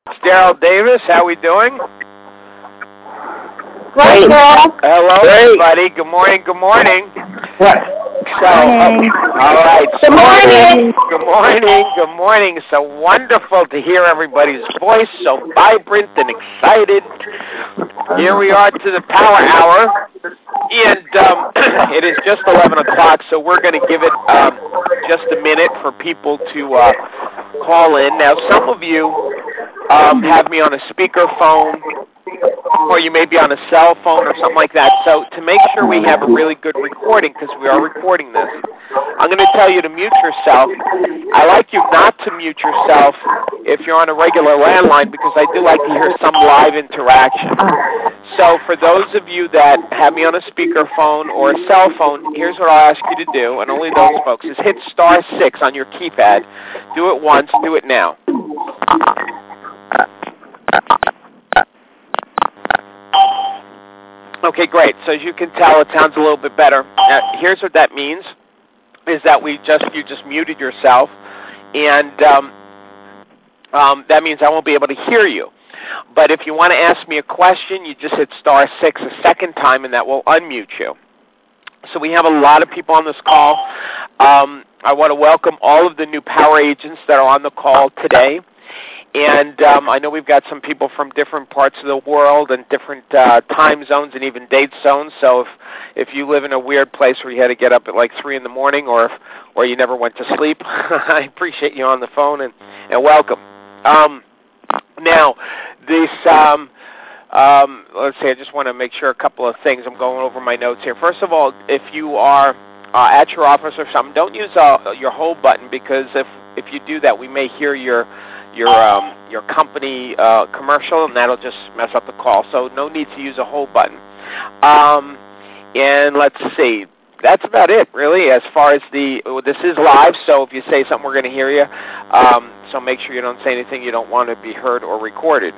Daryl Davis, how we doing? Great, Daryl. Hello, everybody. Good morning. Good morning. What? So, all right. Good morning. Good morning. Good morning. So wonderful to hear everybody's voice, so vibrant and excited. Here we are to the Power Hour, and it is just 11 o'clock, so we're going to give it just a minute for people to call in. Now, some of you have me on a speakerphone, or you may be on a cell phone or something like that. So to make sure we have a really good recording, because we are recording this, I'm going to tell you to mute yourself. I like you not to mute yourself if you're on a regular landline, because I do like to hear some live interaction. So for those of you that have me on a speakerphone or a cell phone, here's what I'll ask you to do, and only those folks, is hit *6 on your keypad. Do it once. Do it now. Okay, great. So as you can tell, it sounds a little bit better. Now, here's what that means, is that you just muted yourself, and that means I won't be able to hear you. But if you want to ask me a question, you just hit *6 a second time, and that will unmute you. So we have a lot of people on this call. I want to welcome all of the new Power Agents that are on the call today. And I know we've got some people from different parts of the world and different time zones and even date zones. So if you live in a weird place where you had to get up at like 3 in the morning, or you never went to sleep, I appreciate you on the phone, and welcome. Now, this let's see, I just want to make sure a couple of things. I'm going over my notes here. First of all, if you are at your office or something, don't use your hold button, because if you do that, we may hear your company commercial, and that'll just mess up the call. So no need to use a hold button. And let's see. That's about it, really, as far as this is live, so if you say something, we're going to hear you. So make sure you don't say anything you don't want to be heard or recorded.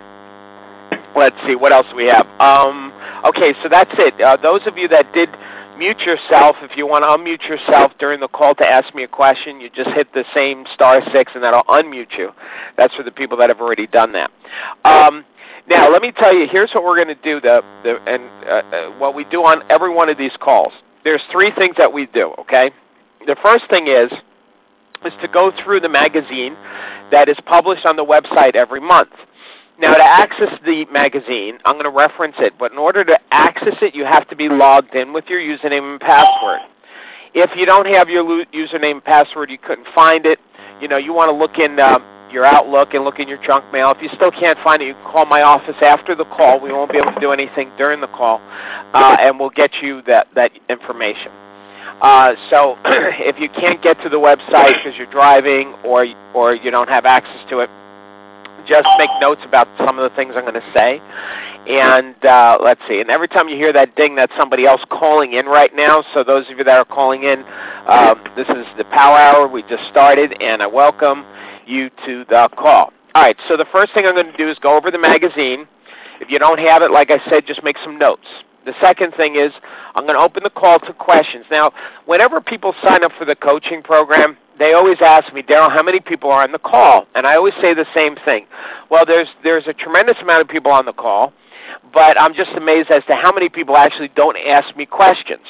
Let's see, what else do we have? Okay, so that's it. Those of you that did mute yourself, if you want to unmute yourself during the call to ask me a question, you just hit the same *6, and that'll unmute you. That's for the people that have already done that. Now, let me tell you, here's what we're going to do, what we do on every one of these calls. There's 3 things that we do, okay? The first thing is to go through the magazine that is published on the website every month. Now, to access the magazine, I'm going to reference it, but in order to access it, you have to be logged in with your username and password. If you don't have your username and password, you couldn't find it, you want to look in your Outlook and look in your junk mail. If you still can't find it, you can call my office after the call. We won't be able to do anything during the call, and we'll get you that information. So if you can't get to the website because you're driving or you don't have access to it, just make notes about some of the things I'm going to say. And let's see. And every time you hear that ding, that's somebody else calling in right now. So those of you that are calling in, this is the Power Hour. We just started, and I welcome you to the call. All right, so the first thing I'm going to do is go over the magazine. If you don't have it, like I said, just make some notes. The second thing is I'm going to open the call to questions. Now, whenever people sign up for the coaching program, they always ask me, Daryl, how many people are on the call? And I always say the same thing. Well, there's a tremendous amount of people on the call, but I'm just amazed as to how many people actually don't ask me questions.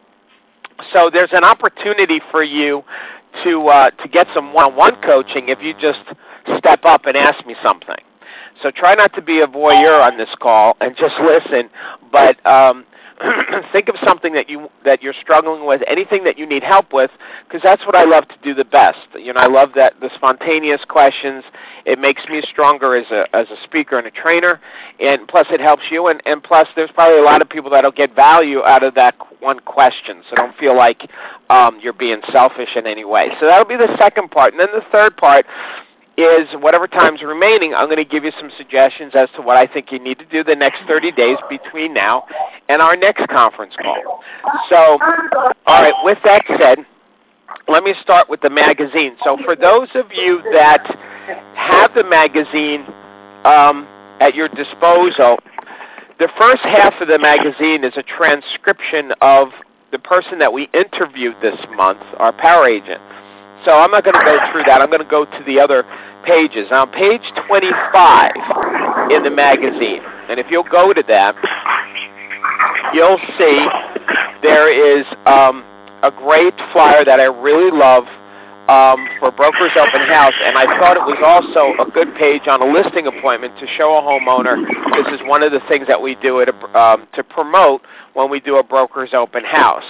So there's an opportunity for you to get some one-on-one coaching if you just step up and ask me something. So try not to be a voyeur on this call and just listen, but think of something that you're struggling with, anything that you need help with, because that's what I love to do the best. I love the spontaneous questions. It makes me stronger as a speaker and a trainer, and plus it helps you, and plus there's probably a lot of people that'll get value out of that one question, so don't feel like you're being selfish in any way. So that'll be the second part. And then the third part is whatever time's remaining, I'm going to give you some suggestions as to what I think you need to do the next 30 days between now and our next conference call. So, all right, with that said, let me start with the magazine. So for those of you that have the magazine at your disposal, the first half of the magazine is a transcription of the person that we interviewed this month, our Power Agent. So I'm not going to go through that. I'm going to go to the other pages. On page 25 in the magazine, and if you'll go to that, you'll see there is a great flyer that I really love for Brokers Open House, and I thought it was also a good page on a listing appointment to show a homeowner this is one of the things that we do to promote when we do a Brokers Open House.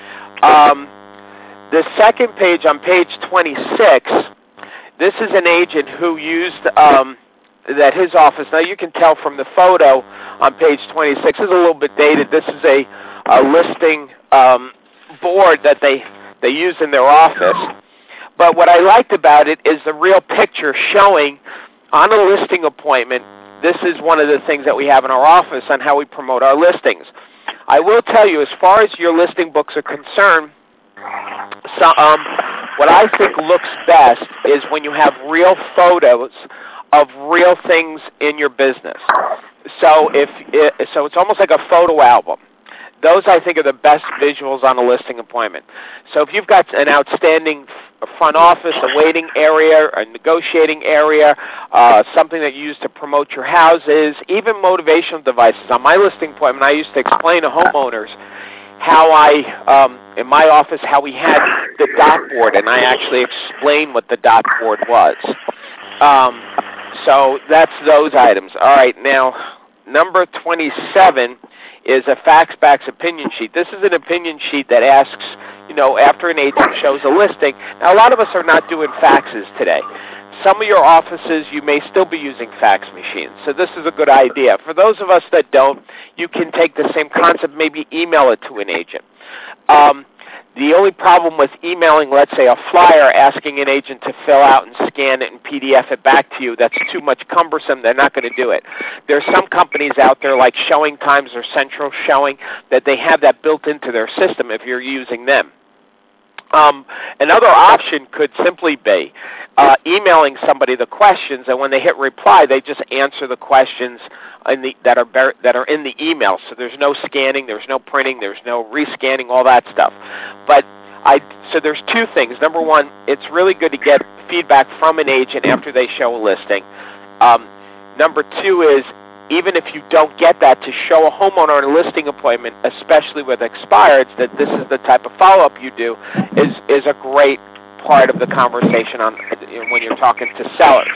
The second page, on page 26, this is an agent who used that his office, now you can tell from the photo on page 26, is a little bit dated. This is a listing board that they use in their office. But what I liked about it is the real picture showing on a listing appointment, this is one of the things that we have in our office on how we promote our listings. I will tell you, as far as your listing books are concerned, what I think looks best is when you have real photos of real things in your business. So it's almost like a photo album. Those, I think, are the best visuals on a listing appointment. So if you've got an outstanding front office, a waiting area, a negotiating area, something that you use to promote your houses, even motivational devices. On my listing appointment, I used to explain to homeowners how in my office, how we had the dot board, and I actually explained what the dot board was. So that's those items. All right, now, number 27 is a fax-backs opinion sheet. This is an opinion sheet that asks, after an agent shows a listing. Now, a lot of us are not doing faxes today. Some of your offices, you may still be using fax machines. So this is a good idea. For those of us that don't, you can take the same concept, maybe email it to an agent. The only problem with emailing, let's say, a flyer asking an agent to fill out and scan it and PDF it back to you, that's too much cumbersome. They're not going to do it. There's some companies out there like Showing Times or Central Showing that they have that built into their system if you're using them. Another option could simply be emailing somebody the questions, and when they hit reply, they just answer the questions that are in the email. So there's no scanning, there's no printing, there's no rescanning, all that stuff. But so there's two things. Number one, it's really good to get feedback from an agent after they show a listing. Number two is, even if you don't get that, to show a homeowner on a listing appointment, especially with expireds, that this is the type of follow-up you do, is a great part of the conversation when you're talking to sellers.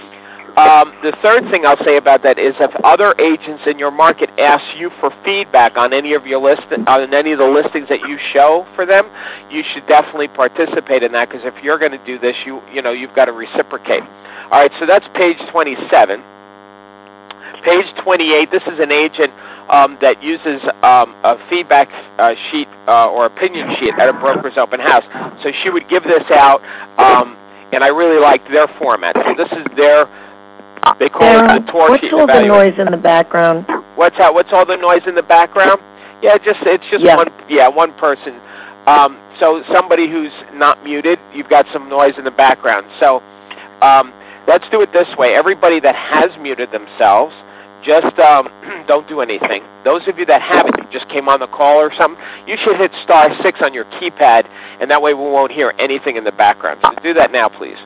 The third thing I'll say about that is if other agents in your market ask you for feedback on any of your on any of the listings that you show for them, you should definitely participate in that, because if you're going to do this, you've got to reciprocate. All right, so that's page 27. Page 28, this is an agent that uses a feedback sheet or opinion sheet at a Broker's Open House. So she would give this out, and I really liked their format. So this is they call it the tour sheet. What's all the noise in the background? What's that? What's all the noise in the background? Yeah, it's just one person. So somebody who's not muted, you've got some noise in the background. So let's do it this way. Everybody that has muted themselves, just don't do anything. Those of you that haven't, you just came on the call or something, you should hit *6 on your keypad, and that way we won't hear anything in the background. So do that now, please.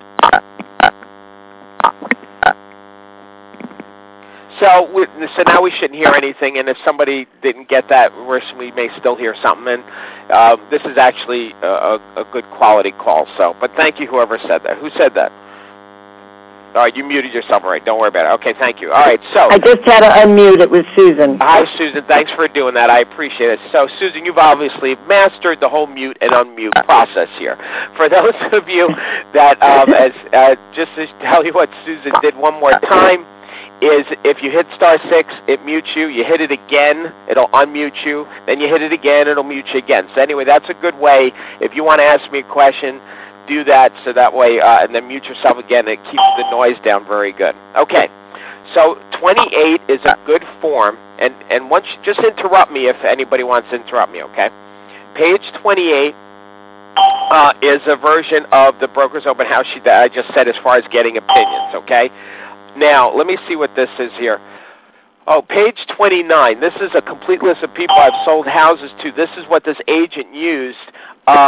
So now we shouldn't hear anything, and if somebody didn't get that, we may still hear something. And this is actually a good quality call. But thank you, whoever said that. Who said that? All right, you muted yourself. All right, don't worry about it. Okay, thank you. All right, so. I just had to unmute. It was Susan. Hi, Susan. Thanks for doing that. I appreciate it. So, Susan, you've obviously mastered the whole mute and unmute process here. For those of you that, just to tell you what Susan did one more time, is if you hit *6, it mutes you. You hit it again, it'll unmute you. Then you hit it again, it'll mute you again. So anyway, that's a good way. If you want to ask me a question, do that, so that way, and then mute yourself again. It keeps the noise down very good. Okay, so 28 is a good form, and once you just interrupt me if anybody wants to interrupt me, okay? Page 28 is a version of the Broker's Open House sheet that I just said as far as getting opinions, okay? Now, let me see what this is here. Oh, page 29. This is a complete list of people I've sold houses to. This is what this agent used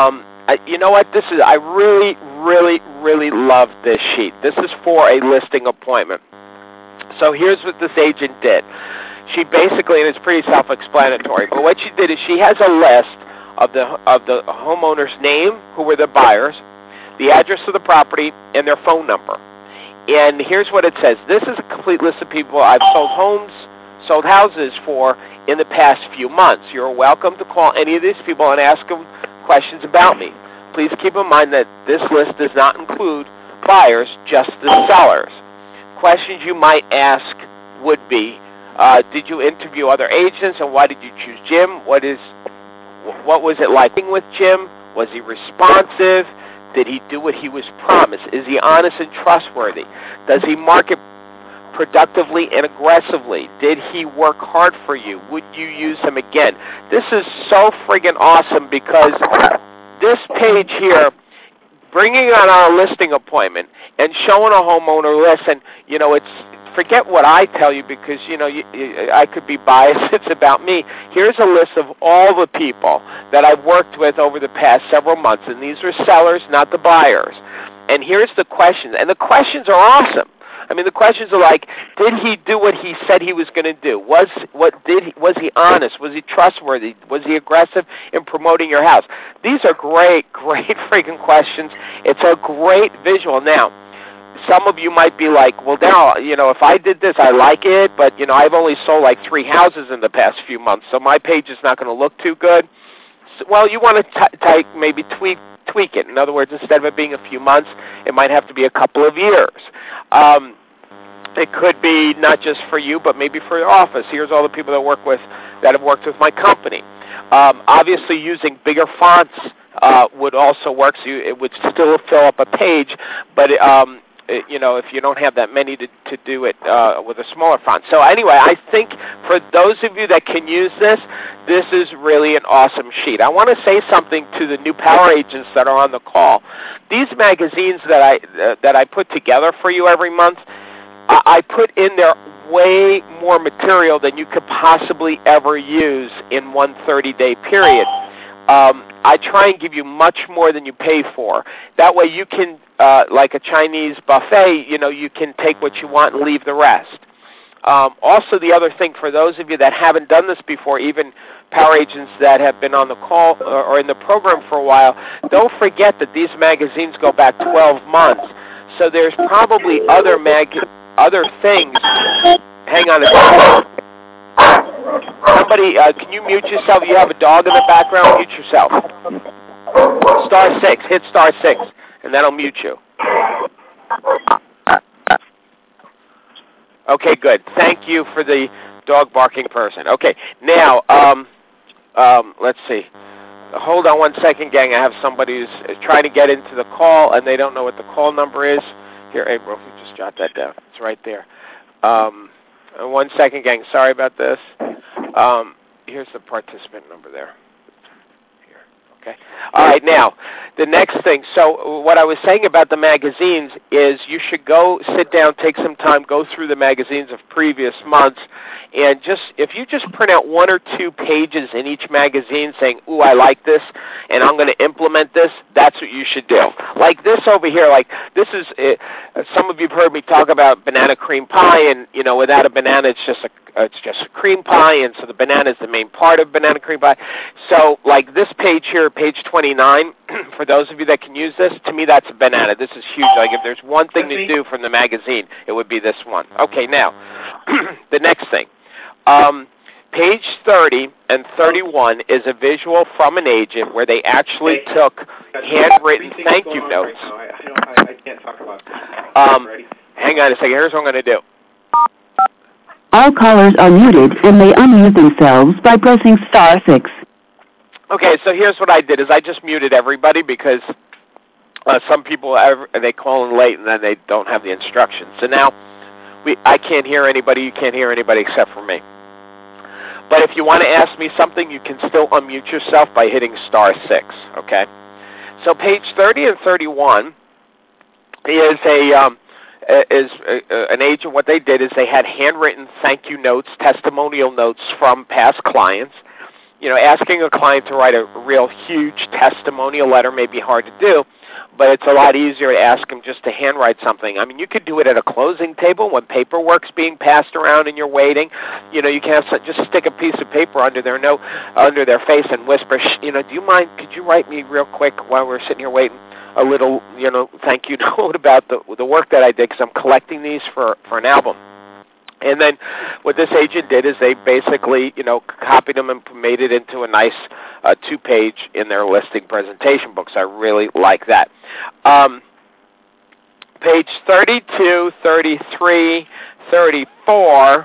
you know what? I really, really, really love this sheet. This is for a listing appointment. So here's what this agent did. She basically, and it's pretty self-explanatory, but what she did is she has a list of the homeowner's name, who were the buyers, the address of the property, and their phone number. And here's what it says. This is a complete list of people I've sold houses for in the past few months. You're welcome to call any of these people and ask them questions about me. Please keep in mind that this list does not include buyers, just the sellers. Questions you might ask would be, did you interview other agents, and why did you choose Jim? What was it like being with Jim? Was he responsive? Did he do what he was promised? Is he honest and trustworthy? Does he market productively and aggressively? Did he work hard for you? Would you use him again? This is so friggin' awesome, because this page here, bringing on our listing appointment and showing a homeowner list, and, it's, forget what I tell you, because, I could be biased. It's about me. Here's a list of all the people that I've worked with over the past several months, and these are sellers, not the buyers. And here's the questions, and the questions are awesome. I mean, the questions are like, did he do what he said he was going to do? Was he honest? Was he trustworthy? Was he aggressive in promoting your house? These are great, great freaking questions. It's a great visual. Now, some of you might be like, well, now, if I did this, I like it, but, I've only sold like 3 houses in the past few months, so my page is not going to look too good. So, well, you want to maybe tweak it. In other words, instead of it being a few months, it might have to be a couple of years. It could be not just for you, but maybe for your office. Here's all the people that have worked with my company. Obviously, using bigger fonts would also work, so it would still fill up a page, but if you don't have that many to do it with a smaller font. So anyway, I think for those of you that can use this is really an awesome sheet. I want to say something to the new power agents that are on the call. These magazines that I put together for you every month, I put in there way more material than you could possibly ever use in one 30-day period. I try and give you much more than you pay for. That way you can, like a Chinese buffet, you can take what you want and leave the rest. Also, the other thing, for those of you that haven't done this before, even power agents that have been on the call or in the program for a while, don't forget that these magazines go back 12 months. So there's probably other things. Hang on a second. Somebody, can you mute yourself? You have a dog in the background. Mute yourself. *6. Hit *6, and that'll mute you. Okay, good. Thank you for the dog barking person. Okay, now, let's see. Hold on one second, gang. I have somebody who's trying to get into the call, and they don't know what the call number is. Here, April, if you just jot that down. It's right there. 1 second, gang. Sorry about this. Here's the participant number there. Here, okay. All right, now, the next thing. So what I was saying about the magazines is you should go sit down, take some time, go through the magazines of previous months, and if you just print out 1 or 2 pages in each magazine saying, ooh, I like this, and I'm going to implement this, that's what you should do. Like this over here, this is, some of you have heard me talk about banana cream pie, and, without a banana, it's just a cream pie, and so the banana is the main part of banana cream pie. So, like this page here, page 29, for those of you that can use this, to me that's a banana. This is huge. Like if there's one thing to do from the magazine, it would be this one. Okay, now, the next thing. Page 30 and 31 is a visual from an agent where they actually took handwritten thank you notes. I can't talk about this. Hang on a second. Here's what I'm going to do. All callers are muted and may unmute themselves by pressing *6. Okay, so here's what I did is I just muted everybody because some people, they call in late and then they don't have the instructions. So now I can't hear anybody. You can't hear anybody except for me. But if you want to ask me something, you can still unmute yourself by hitting *6, okay? So page 30 and 31 is an agent. What they did is they had handwritten thank you notes, testimonial notes from past clients. asking a client to write a real huge testimonial letter may be hard to do, but it's a lot easier to ask them just to handwrite something. I mean, you could do it at a closing table when paperwork's being passed around and you're waiting. You can just stick a piece of paper under their face and whisper, do you mind, could you write me real quick while we're sitting here waiting a little, thank you note about the work that I did, because I'm collecting these for an album. And then what this agent did is they basically, copied them and made it into a nice 2-page in their listing presentation books. I really like that. Page 32, 33, 34,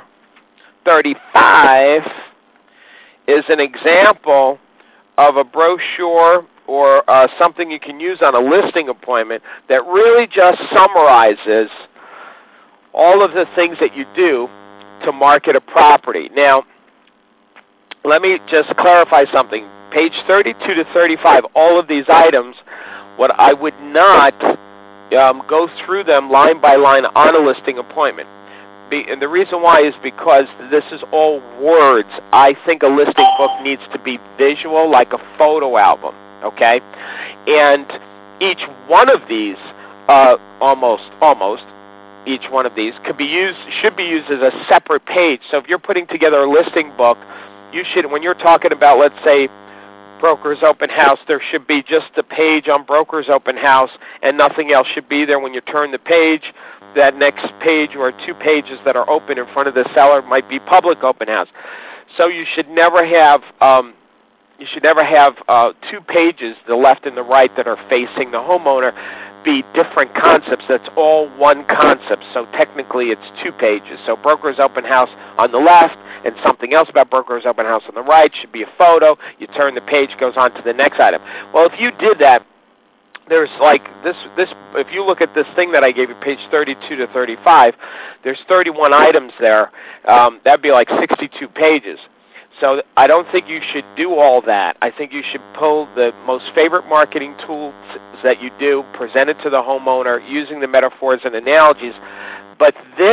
35 is an example of a brochure or something you can use on a listing appointment that really just summarizes all of the things that you do to market a property. Now, let me just clarify something. Page 32 to 35, all of these items, what I would not go through them line by line on a listing appointment. And the reason why is because this is all words. I think a listing book needs to be visual, like a photo album, okay? And each one of these, almost each one of these should be used as a separate page. So if you're putting together a listing book, you should, when you're talking about, let's say, Broker's Open House, there should be just a page on Broker's Open House and nothing else should be there. When you turn the page, that next page or 2 pages that are open in front of the seller might be Public Open House. So you should never have 2 pages, the left and the right, that are facing the homeowner, be different concepts. That's all one concept. So technically it's 2 pages. So Broker's Open House on the left and something else about Broker's Open House on the right should be a photo. You turn the page, goes on to the next item. Well, if you did that, there's like this if you look at this thing that I gave you, page 32 to 35, there's 31 items there. That'd be like 62 pages. So I don't think you should do all that. I think you should pull the most favorite marketing tools that you do, present it to the homeowner using the metaphors and analogies. But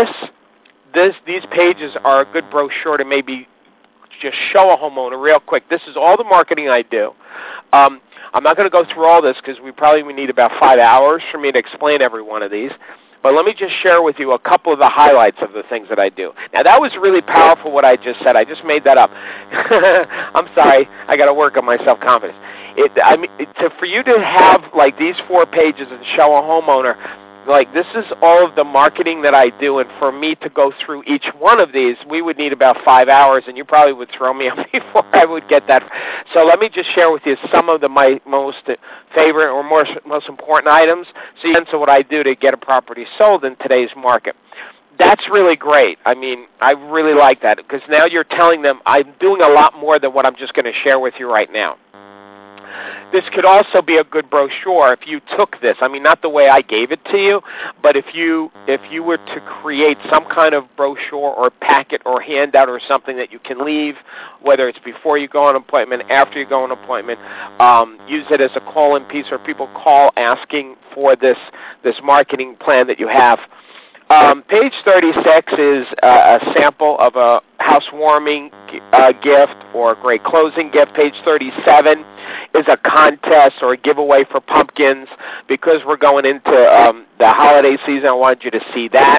these pages are a good brochure to maybe just show a homeowner real quick. This is all the marketing I do. I'm not going to go through all this because we need about 5 hours for me to explain every one of these. But let me just share with you a couple of the highlights of the things that I do. Now, that was really powerful what I just said. I just made that up. I'm sorry. I got to work on my self-confidence. For you to have like these 4 pages and show a homeowner, like this is all of the marketing that I do, and for me to go through each one of these, we would need about 5 hours, and you probably would throw me out before I would get that. So let me just share with you some of my most favorite or most important items, so you can see what I do to get a property sold in today's market. That's really great. I mean, I really like that because now you're telling them I'm doing a lot more than what I'm just going to share with you right now. This could also be a good brochure if you took this. I mean, not the way I gave it to you, but if you were to create some kind of brochure or packet or handout or something that you can leave, whether it's before you go on an appointment, after you go on an appointment, use it as a call-in piece, or people call asking for this marketing plan that you have. Page 36 is a sample of a housewarming gift or a great closing gift. Page 37 is a contest or a giveaway for pumpkins. Because we're going into the holiday season, I wanted you to see that.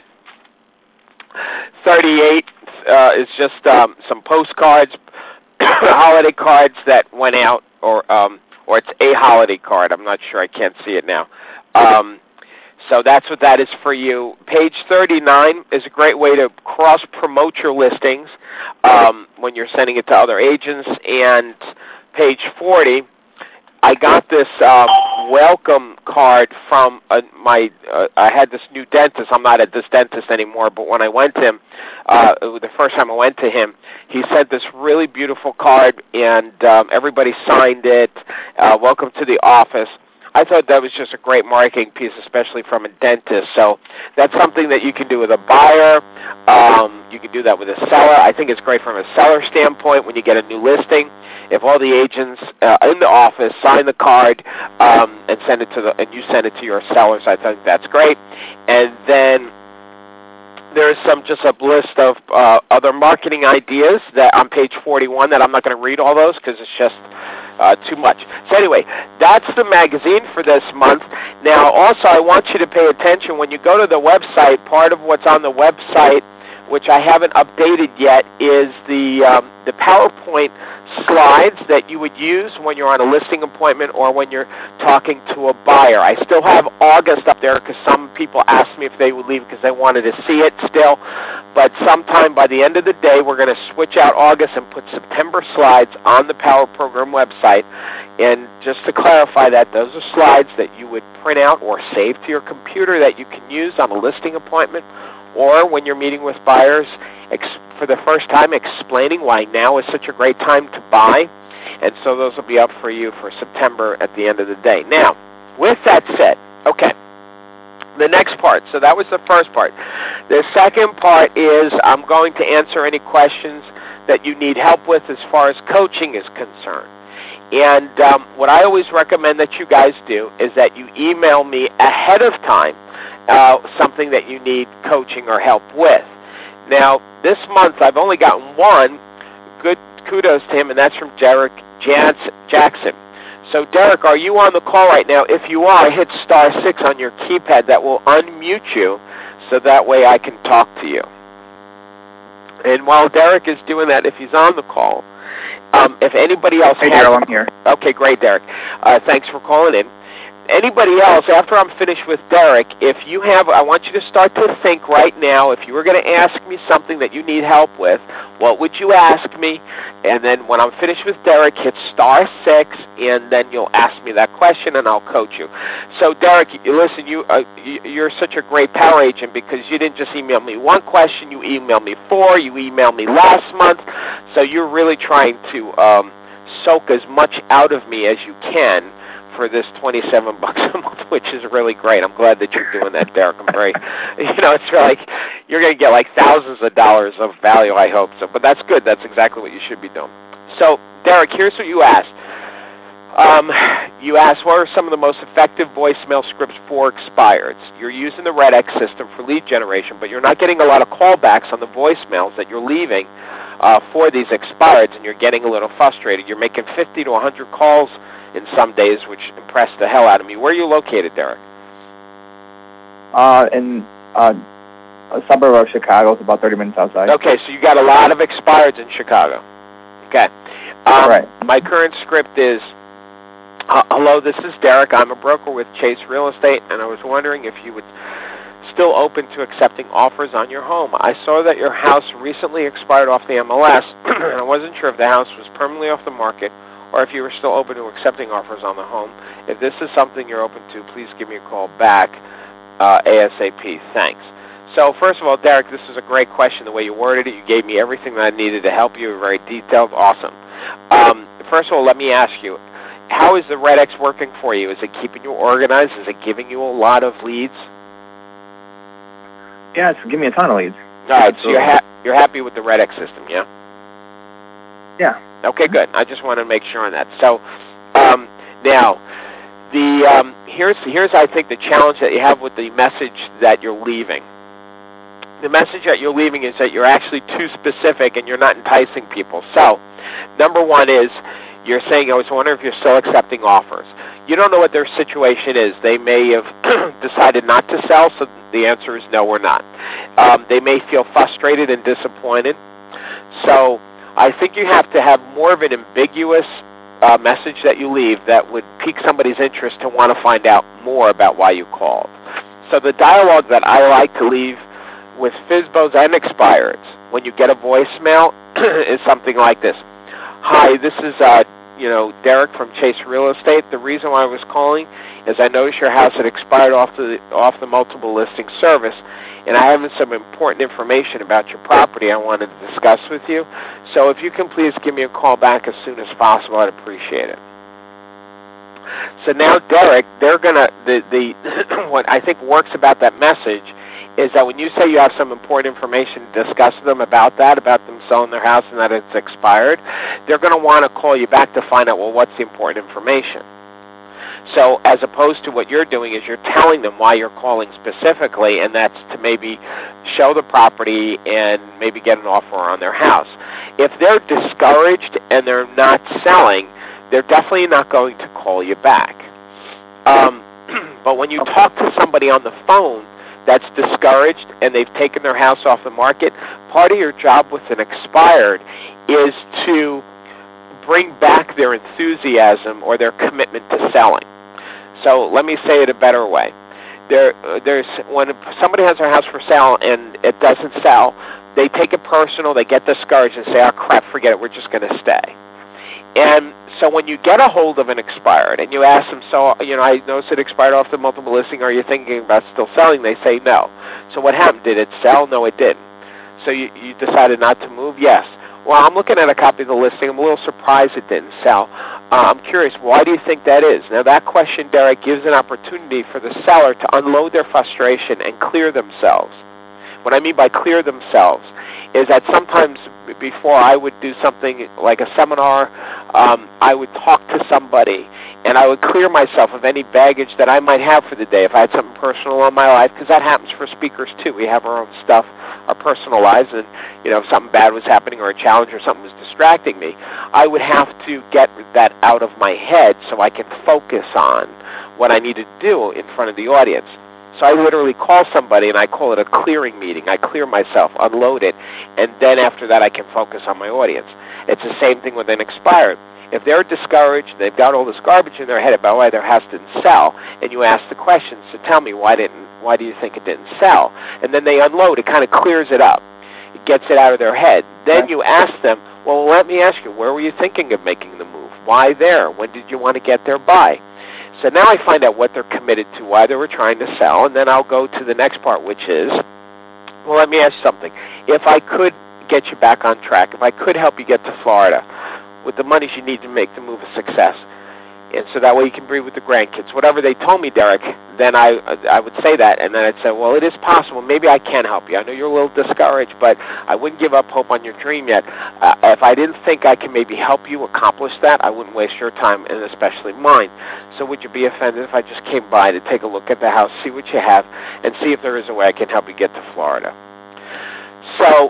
38 is just some postcards, holiday cards that went out, or it's a holiday card. I'm not sure. I can't see it now. So that's what that is for you. Page 39 is a great way to cross-promote your listings when you're sending it to other agents. And page 40, I got this welcome card from I had this new dentist. I'm not at this dentist anymore, but when I went to him, the first time I went to him, he sent this really beautiful card, and everybody signed it. Welcome to the office. I thought that was just a great marketing piece, especially from a dentist. So that's something that you can do with a buyer. You can do that with a seller. I think it's great from a seller standpoint when you get a new listing. If all the agents in the office sign the card and send it to and you send it to your sellers, I think that's great. And then there's just a list of other marketing ideas that on page 41 that I'm not going to read all those because it's just too much. So anyway, that's the magazine for this month. Now, also, I want you to pay attention when you go to the website. Part of what's on the website, which I haven't updated yet, is the PowerPoint slides that you would use when you're on a listing appointment or when you're talking to a buyer. I still have August up there because some people asked me if they would leave because they wanted to see it still. But sometime by the end of the day, we're going to switch out August and put September slides on the Power Program website. And just to clarify that, those are slides that you would print out or save to your computer that you can use on a listing appointment or when you're meeting with buyers for the first time, explaining why now is such a great time to buy. And so those will be up for you for September at the end of the day. Now, with that said, okay, the next part. So that was the first part. The second part is I'm going to answer any questions that you need help with as far as coaching is concerned. And what I always recommend that you guys do is that you email me ahead of time something that you need coaching or help with. Now, this month I've only gotten one. Good kudos to him, and that's from Derek Jackson. So, Derek, are you on the call right now? If you are, hit *6 on your keypad. That will unmute you, so that way I can talk to you. And while Derek is doing that, if he's on the call, if anybody else Hey, Daryl, I'm here. Okay, great, Derek. Thanks for calling in. Anybody else, after I'm finished with Derek, if you have, I want you to start to think right now, if you were going to ask me something that you need help with, what would you ask me? And then when I'm finished with Derek, hit *6, and then you'll ask me that question, and I'll coach you. So, Derek, listen, you're such a great power agent because you didn't just email me one question, you emailed me 4, you emailed me last month, so you're really trying to soak as much out of me as you can for this $27 a month, which is really great. I'm glad that you're doing that, Derek. I'm very, it's like you're going to get like thousands of dollars of value, I hope so. But that's good. That's exactly what you should be doing. So, Derek, here's what you asked. You asked, what are some of the most effective voicemail scripts for expireds? You're using the RedX system for lead generation, but you're not getting a lot of callbacks on the voicemails that you're leaving for these expireds, and you're getting a little frustrated. You're making 50 to 100 calls in some days, which impressed the hell out of me. Where are you located, Derek? In a suburb of Chicago. It's about 30 minutes outside. Okay, so you got a lot of expireds in Chicago. Okay. Right. My current script is, hello, this is Derek. I'm a broker with Chase Real Estate, and I was wondering if you would still open to accepting offers on your home. I saw that your house recently expired off the MLS, and I wasn't sure if the house was permanently off the market or if you were still open to accepting offers on the home. If this is something you're open to, please give me a call back ASAP. Thanks. So, first of all, Derek, this is a great question. The way you worded it, you gave me everything that I needed to help you. Very detailed. Awesome. First of all, let me ask you, how is the RedX working for you? Is it keeping you organized? Is it giving you a lot of leads? Yeah, it's giving me a ton of leads. All right, so you're happy with the RedX system, yeah? Yeah. Okay, good. I just wanted to make sure on that. So, now, here's I think the challenge that you have with the message that you're leaving. The message that you're leaving is that you're actually too specific and you're not enticing people. So, number one is you're saying, I was wondering if you're still accepting offers. You don't know what their situation is. They may have decided not to sell, so the answer is no, we're not. They may feel frustrated and disappointed. So, I think you have to have more of an ambiguous message that you leave that would pique somebody's interest to want to find out more about why you called. So the dialogue that I like to leave with FSBOs and expireds when you get a voicemail is something like this. Hi, this is Derek from Chase Real Estate. The reason why I was calling is I noticed your house had expired off the multiple listing service, and I have some important information about your property I wanted to discuss with you. So if you can please give me a call back as soon as possible, I'd appreciate it. So now, Derek, they're gonna what I think works about that message is that when you say you have some important information to discuss with them about them selling their house and that it's expired, they're going to want to call you back to find out, well, what's the important information? So as opposed to what you're doing is you're telling them why you're calling specifically, and that's to maybe show the property and maybe get an offer on their house. If they're discouraged and they're not selling, they're definitely not going to call you back. But when you talk to somebody on the phone that's discouraged and they've taken their house off the market, part of your job with an expired is to bring back their enthusiasm or their commitment to selling. So let me say it a better way. There's when somebody has their house for sale and it doesn't sell, they take it personal, they get discouraged and say, oh crap, forget it, we're just going to stay. And so when you get a hold of an expired and you ask them, so, I noticed it expired off the multiple listing, are you thinking about still selling? They say no. So what happened? Did it sell? No, it didn't. So you decided not to move? Yes. Well, I'm looking at a copy of the listing. I'm a little surprised it didn't sell. I'm curious, why do you think that is? Now, that question, Derek, gives an opportunity for the seller to unload their frustration and clear themselves. What I mean by clear themselves is that sometimes before I would do something like a seminar, I would talk to somebody and I would clear myself of any baggage that I might have for the day if I had something personal on my life, because that happens for speakers too. We have our own stuff, our personal lives, and if something bad was happening or a challenge or something was distracting me, I would have to get that out of my head so I can focus on what I need to do in front of the audience. So I literally call somebody and I call it a clearing meeting. I clear myself, unload it, and then after that I can focus on my audience. It's the same thing with an expired. If they're discouraged, they've got all this garbage in their head about why their house didn't sell, and you ask the question, so tell me, why do you think it didn't sell? And then they unload, it kind of clears it up. It gets it out of their head. Then you ask them, well, let me ask you, where were you thinking of making the move? Why there? When did you want to get there by? So now I find out what they're committed to, why they were trying to sell, and then I'll go to the next part, which is, well, let me ask you something. If I could get you back on track, if I could help you get to Florida with the monies you need to make the move a success, and so that way you can breathe with the grandkids, whatever they told me, Derek, then I would say that, and then I'd say, well, it is possible. Maybe I can help you. I know you're a little discouraged, but I wouldn't give up hope on your dream yet. If I didn't think I can maybe help you accomplish that, I wouldn't waste your time, and especially mine. So would you be offended if I just came by to take a look at the house, see what you have, and see if there is a way I can help you get to Florida? So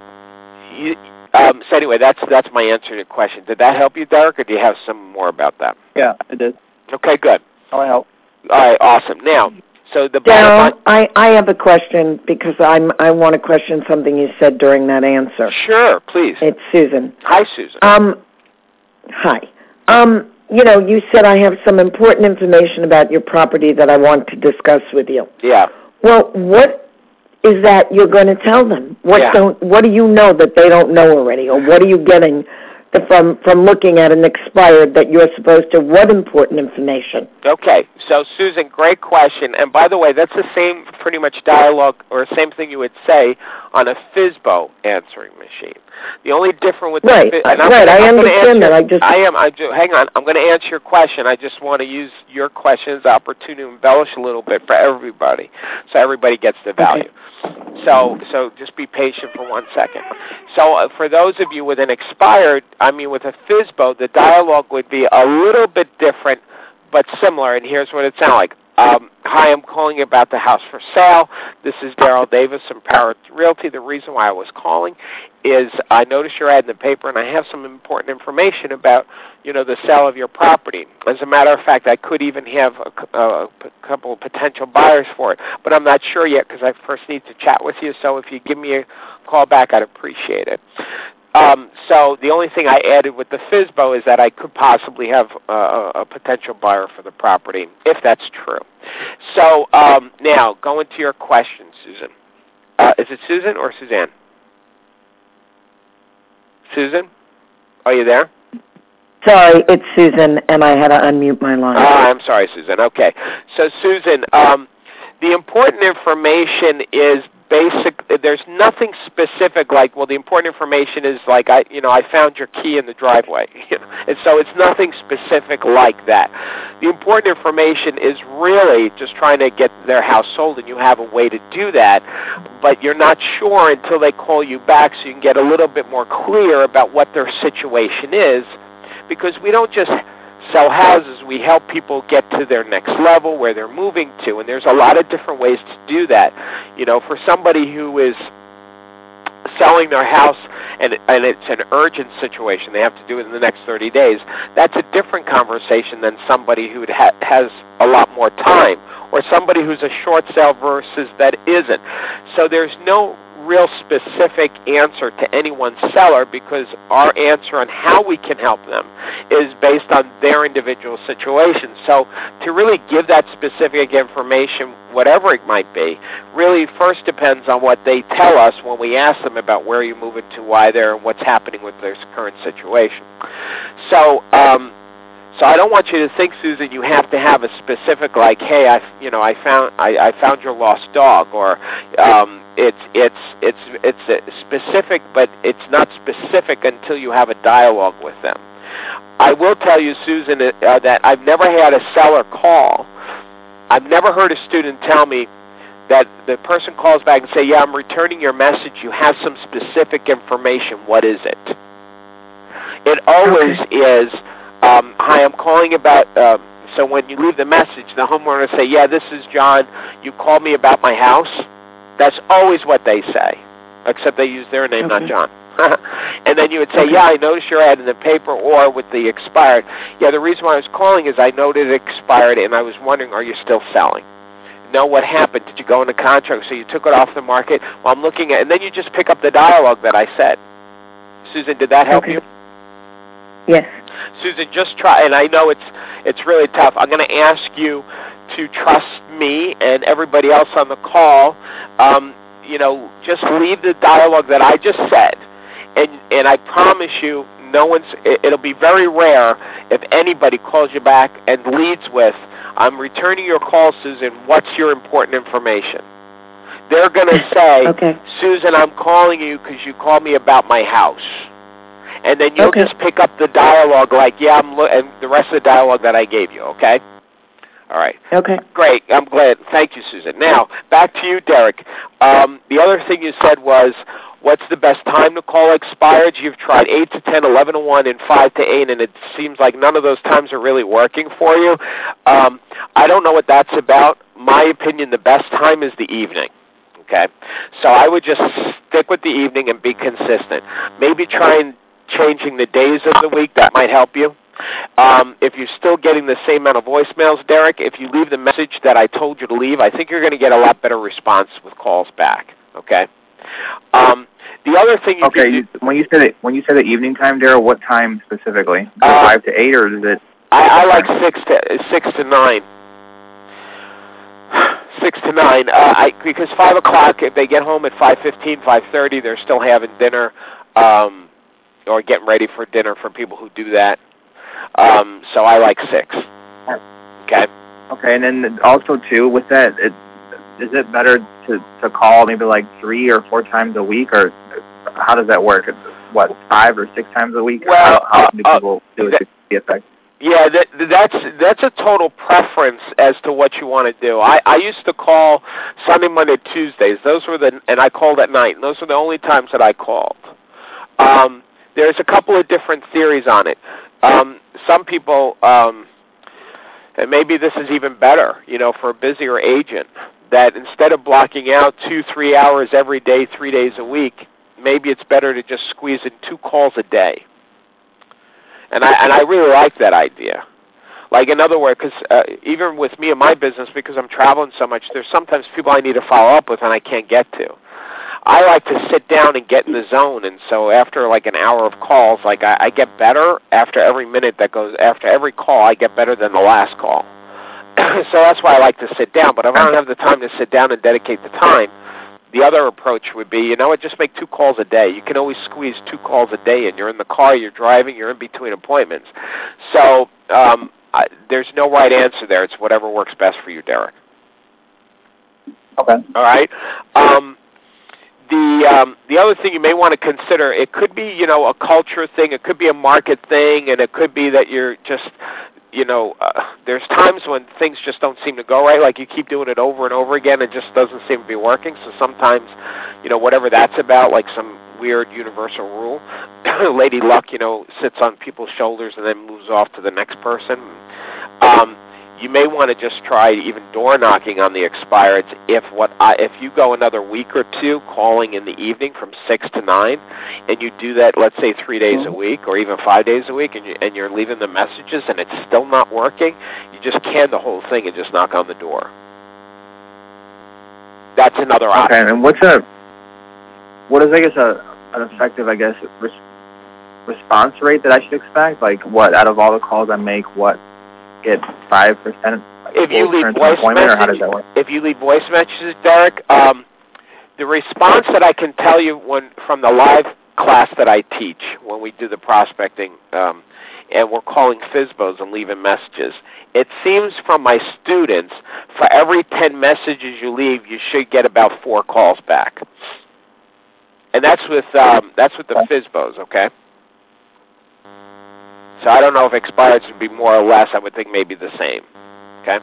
anyway, that's my answer to your question. Did that help you, Derek, or do you have some more about that? Yeah, it did. Okay, good. That'll help. All right, awesome. Now, so the Daryl, I have a question because I want to question something you said during that answer. Sure, please. It's Susan. Hi, Susan. Hi. You said I have some important information about your property that I want to discuss with you. Yeah. Well, what is that you're going to tell them? What do you know that they don't know already, or what are you getting from looking at an expired that you're supposed to? What important information? Okay, so Susan, great question. And by the way, that's the same pretty much dialogue or same thing you would say on a FSBO answering machine. The only difference with I understand that. Hang on. I'm going to answer your question. I just want to use your question as an opportunity to embellish a little bit for everybody, so everybody gets the value. Okay. So just be patient for 1 second. So for those of you with an expired, with a FSBO, the dialogue would be a little bit different, but similar. And here's what it sounds like. Hi, I'm calling about the house for sale. This is Daryl Davis from Power Realty. The reason why I was calling is I noticed your ad in the paper, and I have some important information about, the sale of your property. As a matter of fact, I could even have a couple of potential buyers for it, but I'm not sure yet because I first need to chat with you. So if you give me a call back, I'd appreciate it. So the only thing I added with the FSBO is that I could possibly have a potential buyer for the property, if that's true. So now, going to your question, Susan. Is it Susan or Suzanne? Susan? Are you there? Sorry, it's Susan, and I had to unmute my line. I'm sorry, Susan. Okay. So, Susan, the important information is basic. There's nothing specific like, well, the important information is like, I found your key in the driveway. And so it's nothing specific like that. The important information is really just trying to get their house sold, and you have a way to do that, but you're not sure until they call you back so you can get a little bit more clear about what their situation is, because we don't just sell houses, we help people get to their next level where they're moving to, and there's a lot of different ways to do that. You know, for somebody who is selling their house and it's an urgent situation, they have to do it in the next 30 days, that's a different conversation than somebody who has a lot more time, or somebody who's a short sale versus that isn't. So there's no real specific answer to any one seller, because our answer on how we can help them is based on their individual situation. So to really give that specific information, whatever it might be, really first depends on what they tell us when we ask them about where you're moving to, why there, and what's happening with their current situation. So I don't want you to think, Susan, you have to have a specific, like, hey, I found your lost dog, or it's specific, but it's not specific until you have a dialogue with them. I will tell you, Susan, that I've never had a seller call. I've never heard a student tell me that the person calls back and say, yeah, I'm returning your message. You have some specific information. What is it? It always is, hi, I'm calling about, so when you leave the message, the homeowner will say, yeah, this is John. You called me about my house. That's always what they say, except they use their name, not John. And then you would say, yeah, I noticed your ad in the paper, or with the expired. Yeah, the reason why I was calling is I noted it expired, and I was wondering, are you still selling? No, what happened? Did you go into contract? So you took it off the market? Well, I'm looking at, and then you just pick up the dialogue that I said. Susan, did that help you? Yes. Susan, just try, and I know it's really tough. I'm going to ask you to trust me and everybody else on the call. Just leave the dialogue that I just said, and I promise you, it'll be very rare if anybody calls you back and leads with, I'm returning your call, Susan. What's your important information? They're going to say, Susan, I'm calling you because you called me about my house. And then you'll just pick up the dialogue like, yeah, and the rest of the dialogue that I gave you, okay? All right. Okay. Great. I'm glad. Thank you, Susan. Now, back to you, Derek. The other thing you said was, what's the best time to call expireds? You've tried 8 to 10, 11 to 1, and 5 to 8, and it seems like none of those times are really working for you. I don't know what that's about. My opinion, the best time is the evening. Okay? So I would just stick with the evening and be consistent. Maybe try and changing the days of the week. That might help you. If you're still getting the same amount of voicemails, Derek, if you leave the message that I told you to leave, I think you're going to get a lot better response with calls back. Okay. The other thing you can do, when you say the evening time, Daryl, what time specifically? Is it 5 to 8, or is it? I like 6 to 9. 6 to 9. Because 5 o'clock, if they get home at 5:15, 5:30, they're still having dinner, or getting ready for dinner for people who do that. So I like 6. Okay. Okay, and then also too with that, is it better to call maybe like 3 or 4 times a week, or how does that work? What, 5 or 6 times a week? Well, how do people do it to be effective? Yeah, that's a total preference as to what you want to do. I used to call Sunday, Monday, Tuesdays. And I called at night. And those were the only times that I called. There's a couple of different theories on it. Some people, and maybe this is even better, for a busier agent, that instead of blocking out 2-3 hours every day, 3 days a week, maybe it's better to just squeeze in 2 calls a day. And I really like that idea. Like, in other words, because even with me and my business, because I'm traveling so much, there's sometimes people I need to follow up with and I can't get to. I like to sit down and get in the zone, and so after like an hour of calls, like I get better after every minute that goes, after every call, I get better than the last call. So that's why I like to sit down, but if I don't have the time to sit down and dedicate the time, the other approach would be, just make 2 calls a day. You can always squeeze 2 calls a day in. You're in the car, you're driving, you're in between appointments. So there's no right answer there. It's whatever works best for you, Derek. Okay. All right. The other thing you may want to consider, it could be, a culture thing, it could be a market thing, and it could be that you're just there's times when things just don't seem to go right. Like you keep doing it over and over again, it just doesn't seem to be working. So sometimes, whatever that's about, like some weird universal rule, Lady Luck, sits on people's shoulders and then moves off to the next person. You may want to just try even door knocking on the expireds. If you go another week or two calling in the evening from 6 to 9, and you do that, let's say 3 days a week or even 5 days a week, and you're leaving the messages and it's still not working, you just can the whole thing and just knock on the door. That's another option. Okay, and what is an effective response rate that I should expect? Like what out of all the calls I make, what get 5%? If you leave voice messages, or how does that work? If you leave voice messages, Derek, the response that I can tell you from the live class that I teach when we do the prospecting, and we're calling FSBOs and leaving messages, it seems from my students, for every 10 messages you leave, you should get about 4 calls back. And that's with the FSBOs, okay? So I don't know if expireds would be more or less. I would think maybe the same. Okay?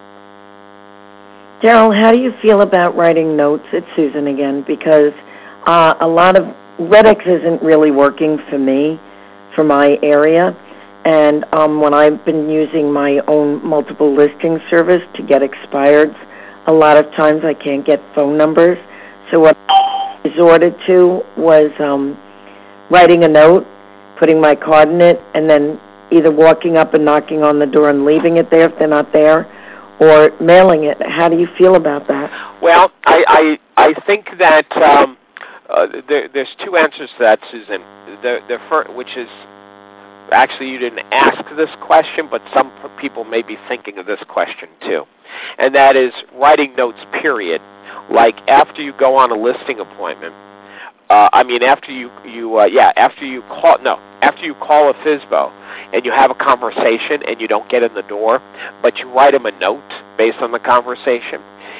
Daryl, how do you feel about writing notes? It's Susan again, because a lot of Redex isn't really working for me, for my area. And when I've been using my own multiple listing service to get expireds, a lot of times I can't get phone numbers. So what I resorted to was writing a note, putting my card in it, and then either walking up and knocking on the door and leaving it there if they're not there, or mailing it. How do you feel about that? Well, I think that there's 2 answers to that, Susan. The first, which is, actually you didn't ask this question, but some people may be thinking of this question too, and that is writing notes, period. Like after you go on a listing appointment, after you call a FSBO and you have a conversation and you don't get in the door, but you write them a note based on the conversation.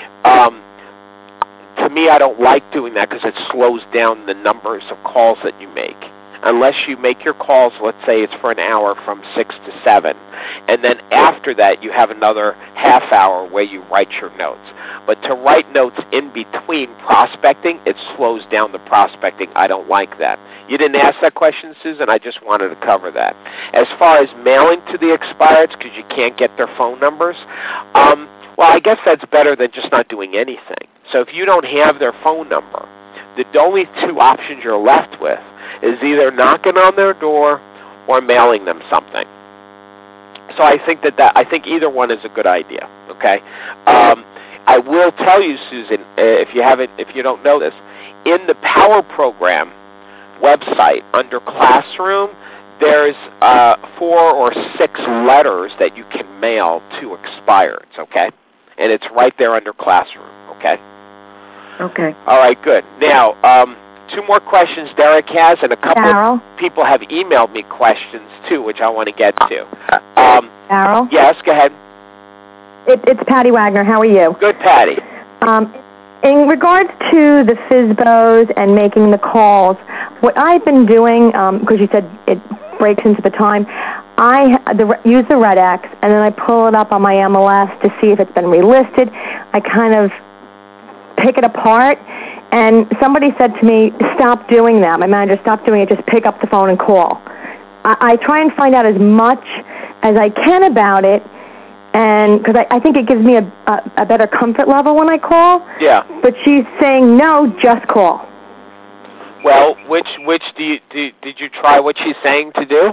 To me, I don't like doing that because it slows down the numbers of calls that you make. Unless you make your calls, let's say it's for an hour from 6 to 7, and then after that you have another half hour where you write your notes. But to write notes in between prospecting, it slows down the prospecting. I don't like that. You didn't ask that question, Susan. I just wanted to cover that. As far as mailing to the expireds, because you can't get their phone numbers, well, I guess that's better than just not doing anything. So if you don't have their phone number, the only 2 options you're left with is either knocking on their door or mailing them something. So I think I think either one is a good idea. Okay, I will tell you, Susan, if you don't know this, in the Power Program website under Classroom, there's 4 or 6 letters that you can mail to expireds. Okay, and it's right there under Classroom. Okay. Okay. All right. Good. Now. 2 more questions Derek has, and a couple Daryl? of people have emailed me questions, too, which I want to get to. Daryl? Yes, go ahead. It's Patty Wagner. How are you? Good, Patty. In regards to the FSBOs and making the calls, what I've been doing, because you said it breaks into the time, I use the Redex, and then I pull it up on my MLS to see if it's been relisted. I kind of pick it apart. And somebody said to me, stop doing that. My manager, stop doing it. Just pick up the phone and call. I try and find out as much as I can about it, and because I think it gives me a better comfort level when I call. Yeah. But she's saying, no, just call. Well, which did you try what she's saying to do?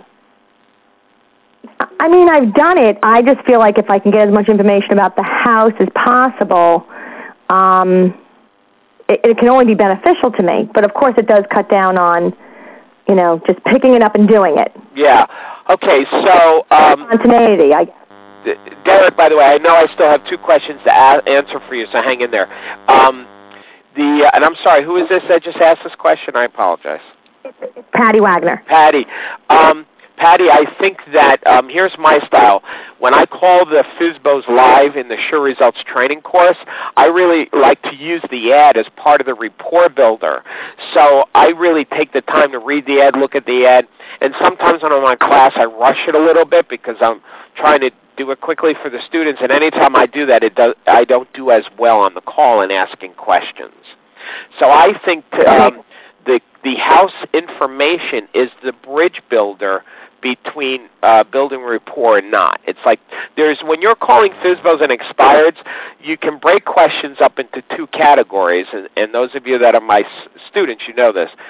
I mean, I've done it. I just feel like if I can get as much information about the house as possible, it can only be beneficial to me. But, of course, it does cut down on, just picking it up and doing it. Yeah. Okay, so... spontaneity, I guess. Derek, by the way, I know I still have 2 questions to answer for you, so hang in there. And I'm sorry, who is this that just asked this question? I apologize. Patty Wagner. Patty. Patty, I think that here's my style. When I call the FSBOs live in the Sure Results training course, I really like to use the ad as part of the rapport builder. So I really take the time to read the ad, look at the ad, and sometimes when I'm on class, I rush it a little bit because I'm trying to do it quickly for the students, and anytime I do that, I don't do as well on the call in asking questions. So I think the house information is the bridge builder between building rapport and not. It's like when you're calling FSBOs and expireds, you can break questions up into two categories, and those of you that are my students, you know this,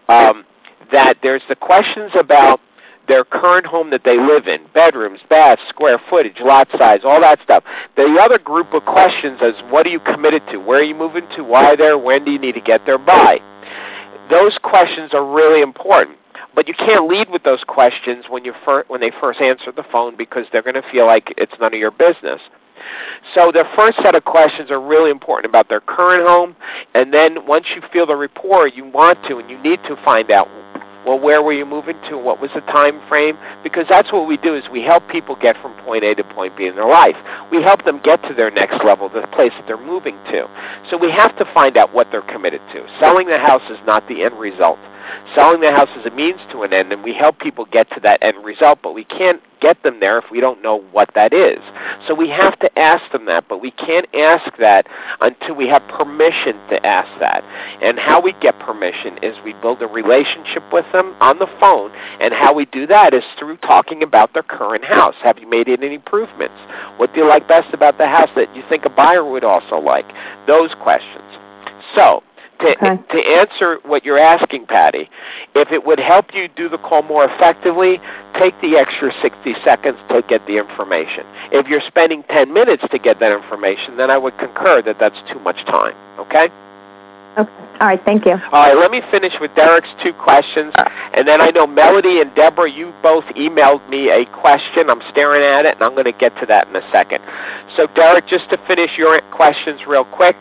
that there's the questions about their current home that they live in, bedrooms, baths, square footage, lot size, all that stuff. The other group of questions is what are you committed to? Where are you moving to? Why there? When do you need to get there by? Those questions are really important. But you can't lead with those questions when they first answer the phone, because they're going to feel like it's none of your business. So the first set of questions are really important about their current home, and then once you feel the rapport, you want to and you need to find out, well, where were you moving to? What was the time frame? Because that's what we do, is we help people get from point A to point B in their life. We help them get to their next level, the place that they're moving to. So we have to find out what they're committed to. Selling the house is not the end result. Selling the house is a means to an end, and we help people get to that end result, but we can't get them there if we don't know what that is. So we have to ask them that, but we can't ask that until we have permission to ask that. And how we get permission is we build a relationship with them on the phone, and how we do that is through talking about their current house. Have you made any improvements? What do you like best about the house that you think a buyer would also like? Those questions. So, to answer what you're asking, Patty, if it would help you do the call more effectively, take the extra 60 seconds to get the information. If you're spending 10 minutes to get that information, then I would concur that that's too much time, okay? Okay. All right, thank you. All right, let me finish with Derek's two questions, and then I know Melody and Deborah, you both emailed me a question. I'm staring at it, and I'm going to get to that in a second. So, Derek, just to finish your questions real quick,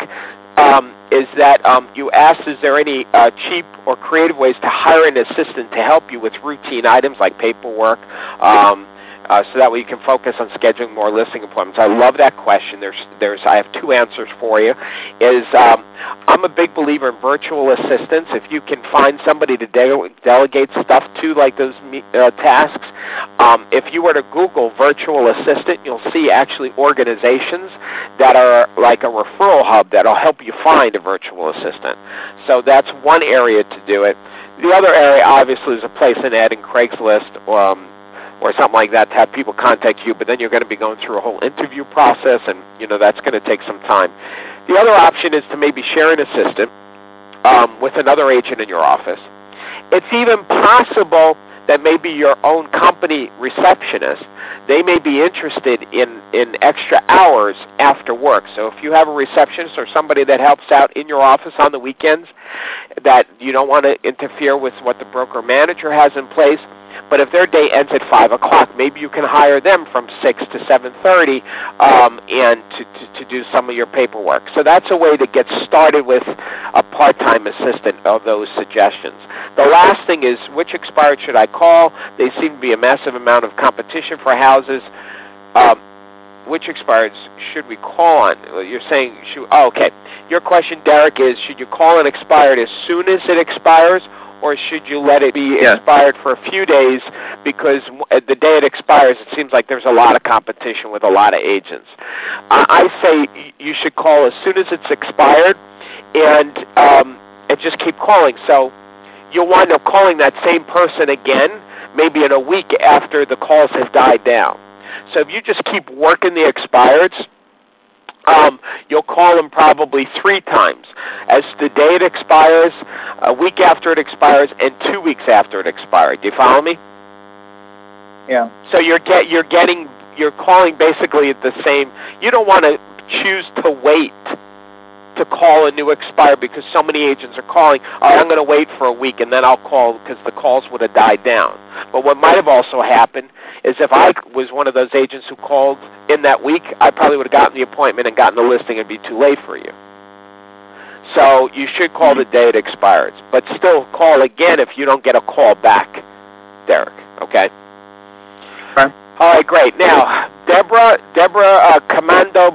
is that you asked, is there any cheap or creative ways to hire an assistant to help you with routine items like paperwork, so that way you can focus on scheduling more listing appointments? I love that question. I have two answers for you. I'm a big believer in virtual assistants. If you can find somebody to delegate stuff to, like those tasks, if you were to Google virtual assistant, you'll see actually organizations that are like a referral hub that will help you find a virtual assistant. So that's one area to do it. The other area, obviously, is a place an ad in Craigslist or something like that to have people contact you, but then you're going to be going through a whole interview process, and that's going to take some time. The other option is to maybe share an assistant with another agent in your office. It's even possible that maybe your own company receptionist, they may be interested in extra hours after work. So if you have a receptionist or somebody that helps out in your office on the weekends, that you don't want to interfere with what the broker manager has in place, but if their day ends at 5 o'clock, maybe you can hire them from 6 to 7:30 and to do some of your paperwork. So that's a way to get started with a part-time assistant of those suggestions. The last thing is, which expired should I call? They seem to be a massive amount of competition for houses. Which expireds should we call on? You're saying, okay. Your question, Derek, is should you call an expired as soon as it expires, or should you let it be expired for a few days, because the day it expires, it seems like there's a lot of competition with a lot of agents? I say you should call as soon as it's expired, and just keep calling. So you'll wind up calling that same person again, maybe in a week after the calls have died down. So if you just keep working the expireds, you'll call them probably 3 times. As the day it expires, a week after it expires, and 2 weeks after it expired. Do you follow me? Yeah. So you're calling basically at the same. You don't want to choose to wait to call a new expired, because so many agents are calling, I'm going to wait for a week and then I'll call, because the calls would have died down. But what might have also happened is if I was one of those agents who called in that week, I probably would have gotten the appointment and gotten the listing. It'd be too late for you. So you should call the day it expires, but still call again if you don't get a call back, Derek, okay? Okay. All right, great. Now, Deborah Commando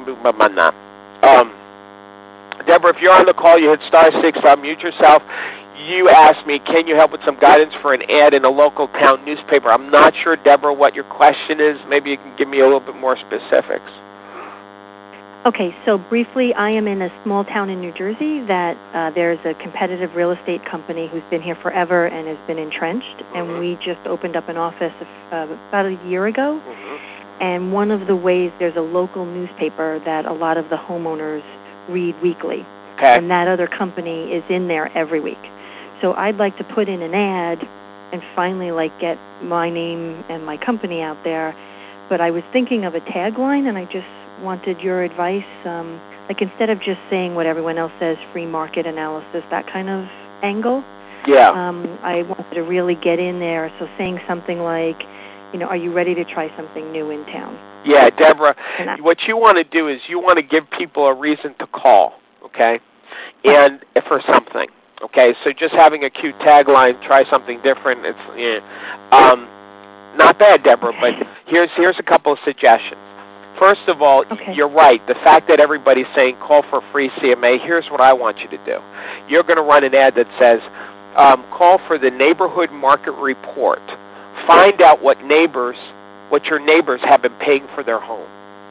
Deborah, if you're on the call, you hit *6 to unmute yourself. you asked me, can you help with some guidance for an ad in a local town newspaper? I'm not sure, Deborah, what your question is. Maybe you can give me a little bit more specifics. Okay, so briefly, I am in a small town in New Jersey that there's a competitive real estate company who's been here forever and has been entrenched, and we just opened up an office about a year ago. And one of the ways, there's a local newspaper that a lot of the homeowners read weekly, and that other company is in there every week. So I'd like to put in an ad and finally get my name and my company out there, but I was thinking of a tagline, and I just wanted your advice, instead of just saying what everyone else says, free market analysis, that kind of angle. Yeah. I wanted to really get in there, so saying something like, are you ready to try something new in town? Yeah, Deborah, what you want to do is you want to give people a reason to call, okay, and for something, okay? So just having a cute tagline, try something different, it's not bad, Deborah, but here's a couple of suggestions. First of all, you're right. The fact that everybody's saying call for free CMA, here's what I want you to do. You're going to run an ad that says call for the neighborhood market report. Find out what your neighbors have been paying for their home.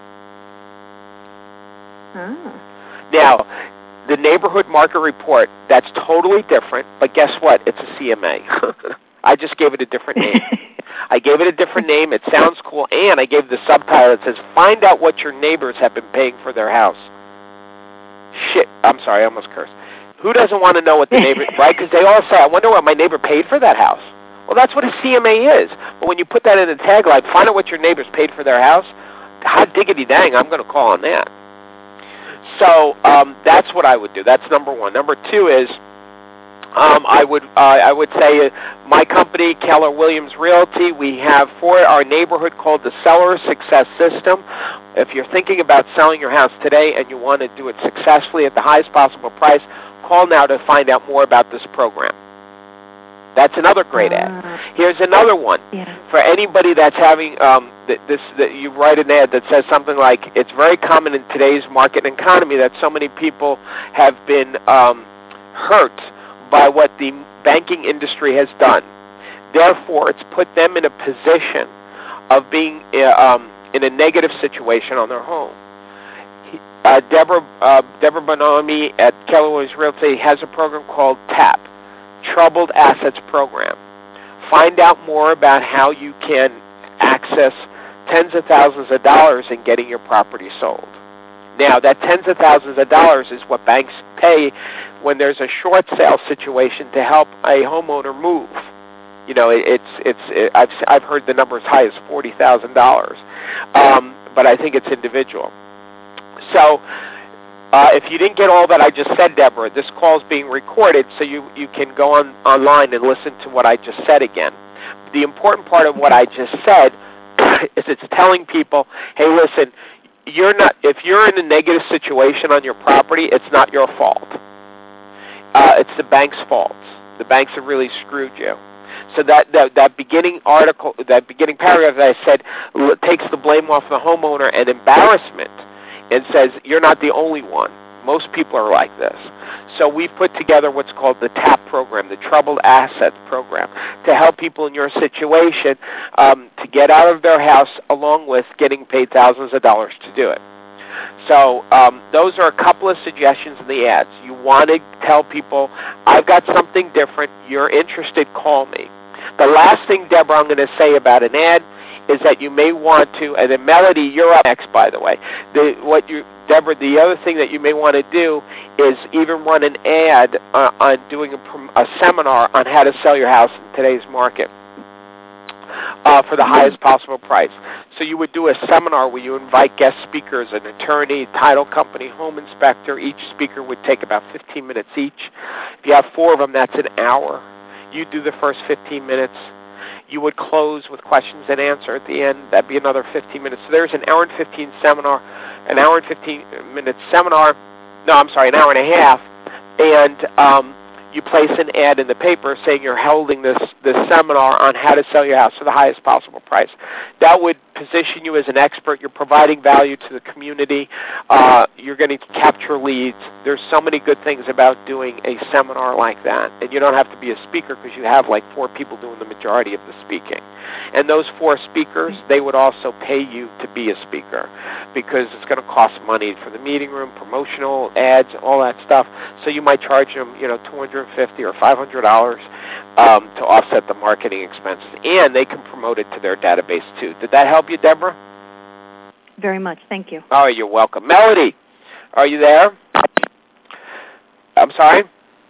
Now, the neighborhood market report, that's totally different, but guess what? It's a CMA. I just gave it a different name. It sounds cool, and I gave the subtitle that says, find out what your neighbors have been paying for their house. Shit, I'm sorry, I almost cursed. Who doesn't want to know what the neighbor, right? Because they all say, I wonder what my neighbor paid for that house. Well, that's what a CMA is. But when you put that in the tagline, find out what your neighbors paid for their house, hot diggity dang, I'm going to call on that. So that's what I would do. That's number one. Number two is, I would say my company, Keller Williams Realty, we have for our neighborhood called the Seller Success System. If you're thinking about selling your house today and you want to do it successfully at the highest possible price, call now to find out more about this program. That's another great ad. Here's another one. For anybody that's having you write an ad that says something like, it's very common in today's market and economy that so many people have been hurt by what the banking industry has done. Therefore, it's put them in a position of being in a negative situation on their home. Deborah Bonomi at Keller Williams Realty has a program called TAP, Troubled Assets Program. Find out more about how you can access tens of thousands of dollars in getting your property sold. Now, that tens of thousands of dollars is what banks pay when there's a short sale situation to help a homeowner move. I've heard the number as high as $40,000, but I think it's individual. So, if you didn't get all that I just said, Deborah, this call is being recorded, so you can go online and listen to what I just said again. The important part of what I just said is it's telling people, hey, listen, if you're in a negative situation on your property, it's not your fault. It's the bank's fault. The banks have really screwed you. So that beginning article, that beginning paragraph that I said takes the blame off the homeowner and embarrassment and says you're not the only one. Most people are like this. So we've put together what's called the TAP program, the Troubled Assets Program, to help people in your situation to get out of their house along with getting paid thousands of dollars to do it. So those are a couple of suggestions in the ads. You want to tell people, I've got something different. You're interested, call me. The last thing, Deborah, I'm going to say about an ad is that you may want to, and then Melody, you're up next, by the way. Deborah, the other thing that you may want to do is even run an ad on doing a seminar on how to sell your house in today's market for the highest possible price. So you would do a seminar where you invite guest speakers, an attorney, title company, home inspector. Each speaker would take about 15 minutes each. If you have 4 of them, that's an hour. You do the first 15 minutes. You would close with questions and answer at the end. That'd be another 15 minutes. So there's an hour and 15 seminar, an hour and 15 minute seminar. No, I'm sorry, an hour and a half. And you place an ad in the paper saying you're holding this seminar on how to sell your house for the highest possible price. That would position you as an expert. You're providing value to the community. You're going to capture leads. There's so many good things about doing a seminar like that. And you don't have to be a speaker because you have like 4 people doing the majority of the speaking. And those 4 speakers, they would also pay you to be a speaker because it's going to cost money for the meeting room, promotional ads, all that stuff. So you might charge them, $250 or $500 to offset the marketing expenses. And they can promote it to their database too. Did that help you, Deborah? Very much. Thank you. Oh, you're welcome. Melody, are you there? I'm sorry?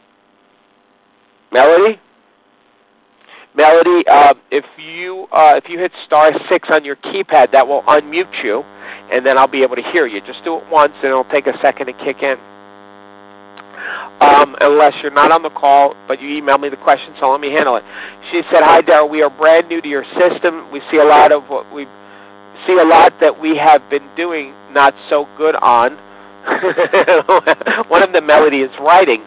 Melody? Melody, if you hit *6 on your keypad, that will unmute you, and then I'll be able to hear you. Just do it once, and it'll take a second to kick in. Unless you're not on the call, but you emailed me the question, so let me handle it. She said, "Hi, Daryl. We are brand new to your system. We see a lot that we have been doing not so good on." One of the Melody is writing.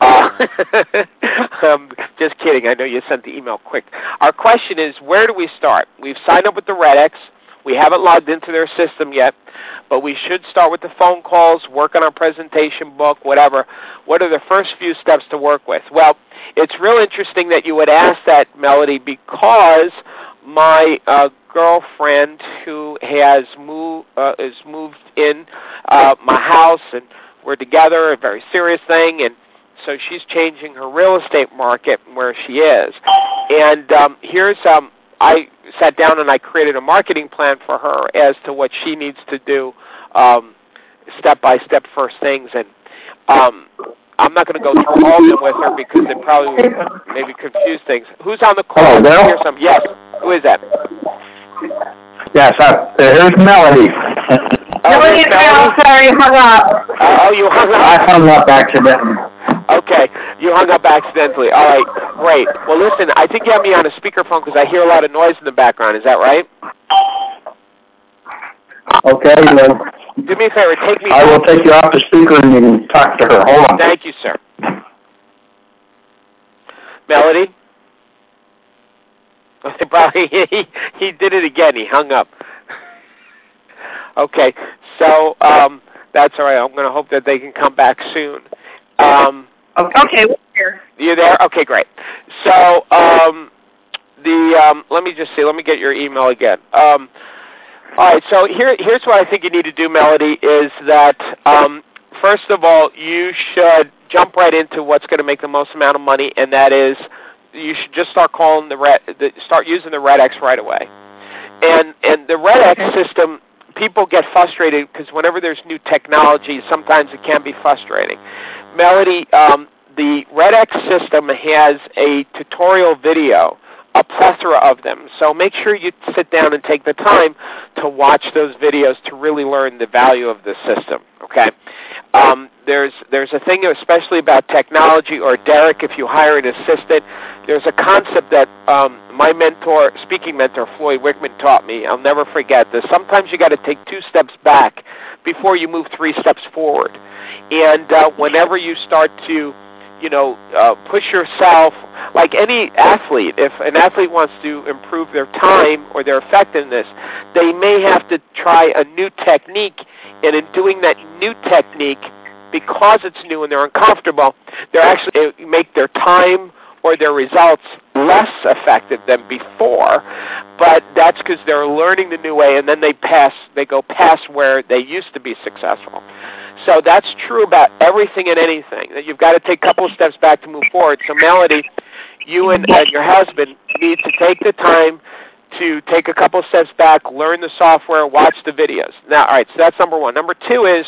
Just kidding. I know you sent the email quick. Our question is, where do we start? We've signed up with the RedX. We haven't logged into their system yet, but we should start with the phone calls, work on our presentation book, whatever. What are the first few steps to work with? Well, it's real interesting that you would ask that, Melody, because my girlfriend who has moved in my house, and we're together, a very serious thing, and so she's changing her real estate market where she is. And I sat down and I created a marketing plan for her as to what she needs to do, step-by-step first things. And I'm not going to go through all of them with her because they probably would maybe confuse things. Who's on the call? Hello, Bill? Yes. Who is that? Yes, here's Melody. Melody? Sorry, hung up. You hung up? I hung up accidentally. Okay, you hung up accidentally. All right, great. Well, listen, I think you have me on a speakerphone because I hear a lot of noise in the background. Is that right? Okay, well, do me a favor. Take me. I will take you off the speaker and you can talk to her. Hold on. Thank you, sir. Melody? Probably he did it again. He hung up. Okay, so that's all right. I'm going to hope that they can come back soon. Okay, we're here. You there? Okay, great. So let me just see. Let me get your email again. All right. So here's what I think you need to do, Melody, is that first of all, you should jump right into what's going to make the most amount of money, and that is you should just start calling start using the RedX right away. And the RedX system, people get frustrated because whenever there's new technology, sometimes it can be frustrating. Melody, the RedX system has a tutorial video, a plethora of them. So make sure you sit down and take the time to watch those videos to really learn the value of the system, okay? There's a thing, especially about technology, or Derek, if you hire an assistant, there's a concept that my speaking mentor, Floyd Wickman, taught me. I'll never forget this. Sometimes you got to take 2 steps back before you move 3 steps forward. And whenever you start to, push yourself, like any athlete, if an athlete wants to improve their time or their effectiveness, they may have to try a new technique. And in doing that new technique, because it's new and they're uncomfortable, they're actually make their time or their results less effective than before, but that's because they're learning the new way, and then they go past where they used to be successful. So that's true about everything and anything, that you've got to take a couple of steps back to move forward. So Melody, you and your husband need to take the time to take a couple of steps back, learn the software, watch the videos. Now, all right, so that's number 1. Number 2 is,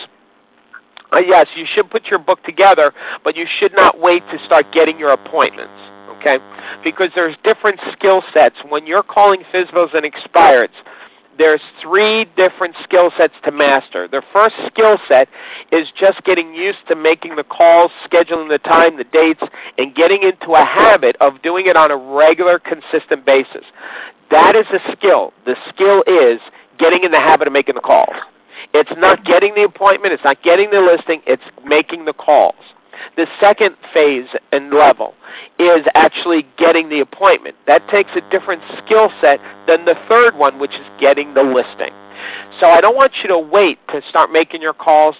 yes, you should put your book together, but you should not wait to start getting your appointments, okay? Because there's different skill sets. When you're calling FSBOs and expireds, there's 3 different skill sets to master. The first skill set is just getting used to making the calls, scheduling the time, the dates, and getting into a habit of doing it on a regular, consistent basis. That is a skill. The skill is getting in the habit of making the calls. It's not getting the appointment. It's not getting the listing. It's making the calls. The second phase and level is actually getting the appointment. That takes a different skill set than the third one, which is getting the listing. So I don't want you to wait to start making your calls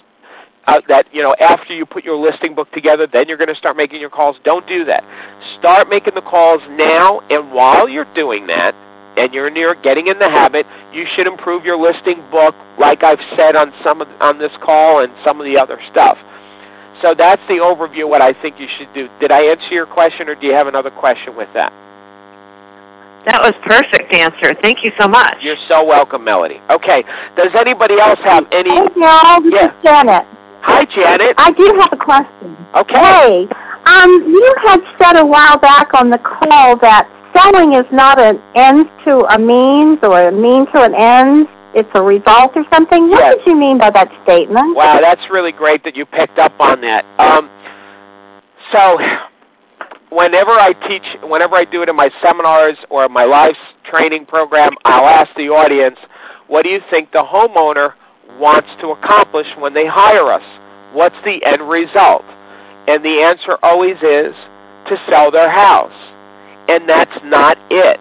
after you put your listing book together, then you're going to start making your calls. Don't do that. Start making the calls now, and while you're doing that, and you're getting in the habit, you should improve your listing book, like I've said on this call and some of the other stuff. So that's the overview of what I think you should do. Did I answer your question, or do you have another question with that? That was perfect answer. Thank you so much. You're so welcome, Melody. Okay. Does anybody else have any? Hey, Joe. This is Janet. Hi, Janet. I do have a question. Okay. Hey, you had said a while back on the call that selling is not an end to a means or a mean to an end. It's a result or something. What did you mean by that statement? Wow, that's really great that you picked up on that. So whenever I do it in my seminars or my live training program, I'll ask the audience, what do you think the homeowner wants to accomplish when they hire us? What's the end result? And the answer always is to sell their house. And that's not it.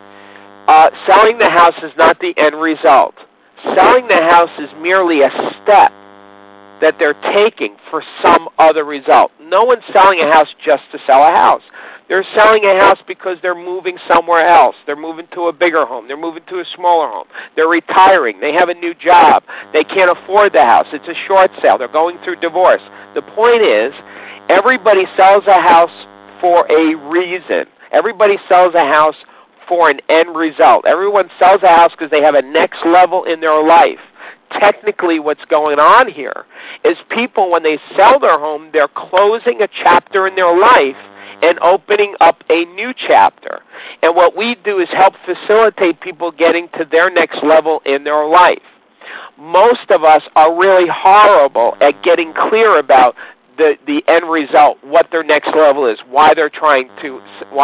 Selling the house is not the end result. Selling the house is merely a step that they're taking for some other result. No one's selling a house just to sell a house. They're selling a house because they're moving somewhere else. They're moving to a bigger home. They're moving to a smaller home. They're retiring. They have a new job. They can't afford the house. It's a short sale. They're going through divorce. The point is, everybody sells a house for a reason. Everybody sells a house for an end result. Everyone sells a house because they have a next level in their life. Technically, what's going on here is people, when they sell their home, they're closing a chapter in their life and opening up a new chapter. And what we do is help facilitate people getting to their next level in their life. Most of us are really horrible at getting clear about the end result, what their next level is, why they're trying to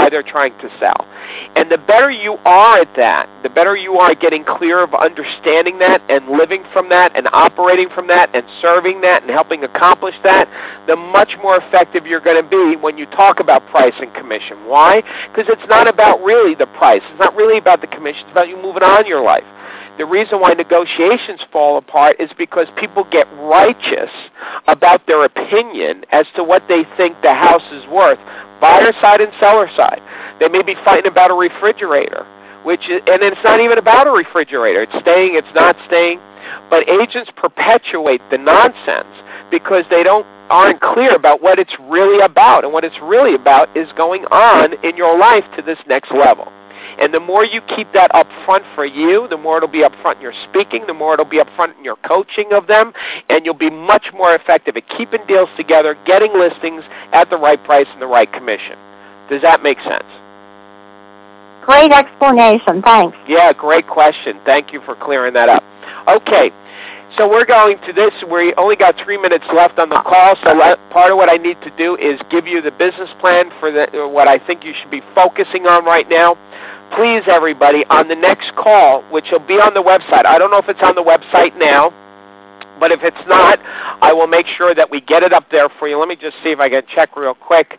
sell. And the better you are at that, the better you are at getting clear of understanding that and living from that and operating from that and serving that and helping accomplish that, the much more effective you're going to be when you talk about price and commission. Why? Because it's not about really the price. It's not really about the commission. It's about you moving on in your life. The reason why negotiations fall apart is because people get righteous about their opinion as to what they think the house is worth, buyer side and seller side. They may be fighting about a refrigerator, and it's not even about a refrigerator. It's staying, it's not staying. But agents perpetuate the nonsense because they aren't clear about what it's really about. And what it's really about is going on in your life to this next level. And the more you keep that up front for you, the more it'll be up front in your speaking, the more it'll be up front in your coaching of them, and you'll be much more effective at keeping deals together, getting listings at the right price and the right commission. Does that make sense? Great explanation. Thanks. Yeah, great question. Thank you for clearing that up. Okay. So we're going to this. We only got 3 minutes left on the call, so part of what I need to do is give you the business plan for what I think you should be focusing on right now. Please, everybody, on the next call, which will be on the website. I don't know if it's on the website now, but if it's not, I will make sure that we get it up there for you. Let me just see if I can check real quick.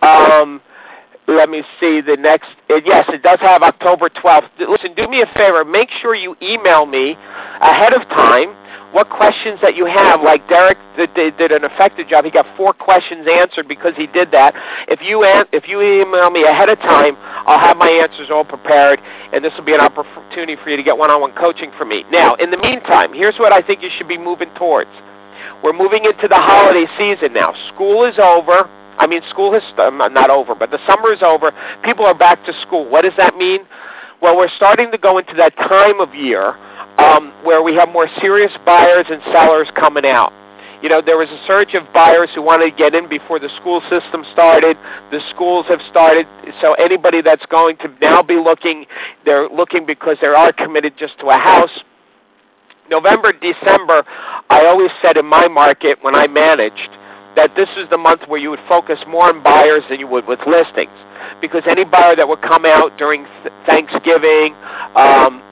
Let me see the next. Yes, it does have October 12th. Listen, do me a favor. Make sure you email me ahead of time what questions that you have. Like Derek did an effective job. He got 4 questions answered because he did that. If you email me ahead of time, I'll have my answers all prepared, and this will be an opportunity for you to get one-on-one coaching from me. Now, in the meantime, here's what I think you should be moving towards. We're moving into the holiday season now. School is over. I mean, school is not over, but the summer is over. People are back to school. What does that mean? Well, we're starting to go into that time of year where we have more serious buyers and sellers coming out. You know, there was a surge of buyers who wanted to get in before the school system started. The schools have started, so anybody that's going to now be looking, they're looking because they are committed just to a house. November, December, I always said in my market when I managed that this is the month where you would focus more on buyers than you would with listings, because any buyer that would come out during Thanksgiving,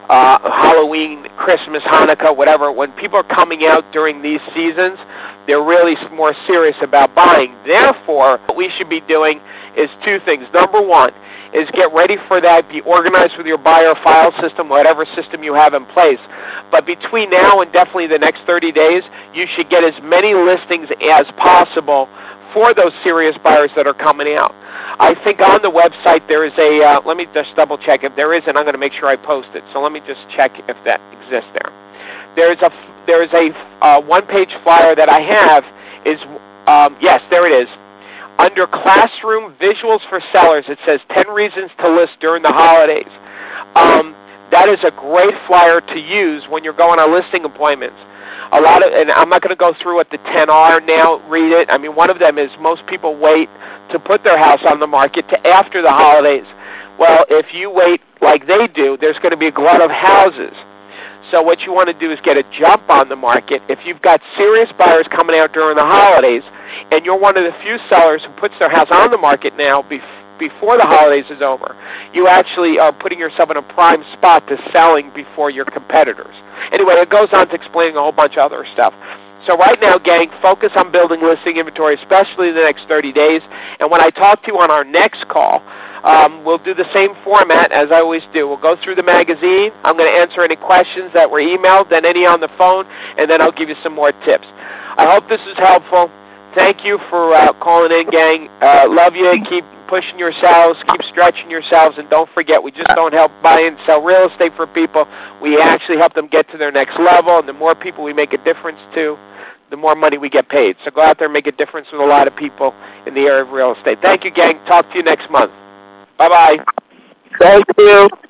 Halloween, Christmas, Hanukkah, whatever, when people are coming out during these seasons, they're really more serious about buying. Therefore, what we should be doing is two things. Number one is get ready for that. Be organized with your buyer file system, whatever system you have in place. But between now and definitely the next 30 days, you should get as many listings as possible for those serious buyers that are coming out. I think on the website there is a, let me just double check. If there isn't, I'm going to make sure I post it. So let me just check if that exists there. There is a one-page flyer that I have is, yes, there it is. Under Classroom Visuals for Sellers, it says 10 reasons to list during the holidays. That is a great flyer to use when you're going on listing appointments. And I'm not going to go through what the 10 are now, read it. I mean, one of them is most people wait to put their house on the market to after the holidays. Well, if you wait like they do, there's going to be a glut of houses. So what you want to do is get a jump on the market. If you've got serious buyers coming out during the holidays, and you're one of the few sellers who puts their house on the market now before the holidays is over, you actually are putting yourself in a prime spot to selling before your competitors. Anyway, it goes on to explaining a whole bunch of other stuff. So right now, gang, focus on building listing inventory, especially in the next 30 days. And when I talk to you on our next call, we'll do the same format as I always do. We'll go through the magazine. I'm going to answer any questions that were emailed, then any on the phone, and then I'll give you some more tips. I hope this is helpful. Thank you for calling in, gang. Love you. Keep pushing yourselves. Keep stretching yourselves. And don't forget, we just don't help buy and sell real estate for people. We actually help them get to their next level. And the more people we make a difference to, the more money we get paid. So go out there and make a difference with a lot of people in the area of real estate. Thank you, gang. Talk to you next month. Bye-bye. Thank you.